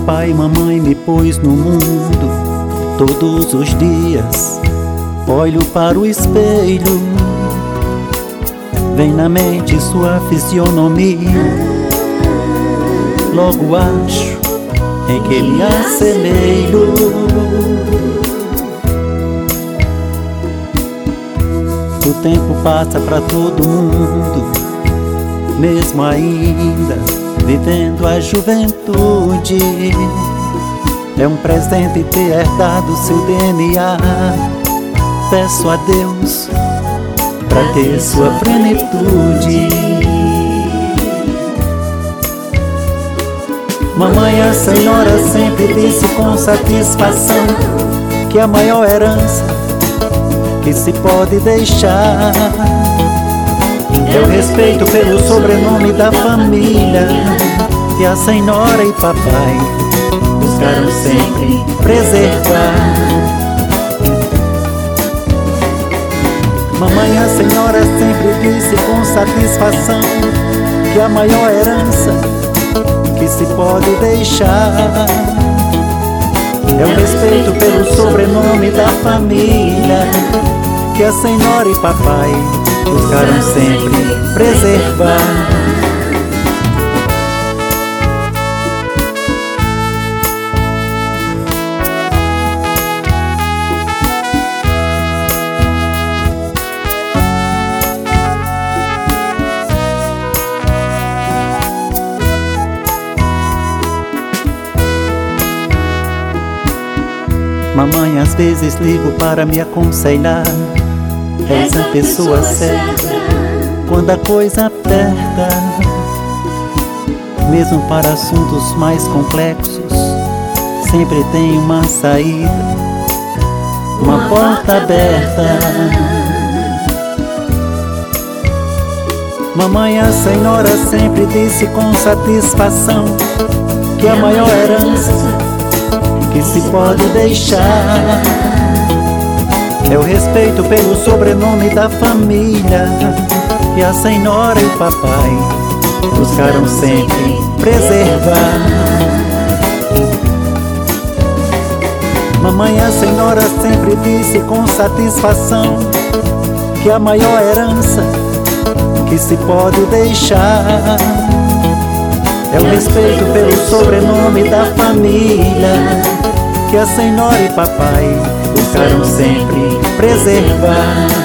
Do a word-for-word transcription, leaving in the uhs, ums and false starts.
papai e mamãe me pôs no mundo. Todos os dias olho para o espelho, vem na mente sua fisionomia. Logo acho em que me assemelho. O tempo passa pra todo mundo, mesmo ainda vivendo a juventude. É um presente ter herdado seu D N A. Peço a Deus pra ter sua plenitude. Mamãe, a senhora sempre disse com satisfação que a maior herança que se pode deixar é o respeito pelo sobrenome da família que a senhora e papai buscaram sempre preservar. Mamãe, a senhora sempre disse com satisfação que a maior herança que se pode deixar é o respeito pelo sobrenome da família que a senhora e papai buscaram sempre preservar. Mamãe, às vezes ligo para me aconselhar. És a pessoa certa quando a coisa aperta. Mesmo para assuntos mais complexos, sempre tem uma saída, uma porta aberta. Mamãe, a senhora sempre disse com satisfação que a maior herança que se pode deixar é o respeito pelo sobrenome da família que a senhora e papai buscaram sempre preservar. Mamãe, a senhora sempre disse com satisfação que a maior herança que se pode deixar é o respeito pelo sobrenome da família que a senhora e papai buscaram sempre preservar.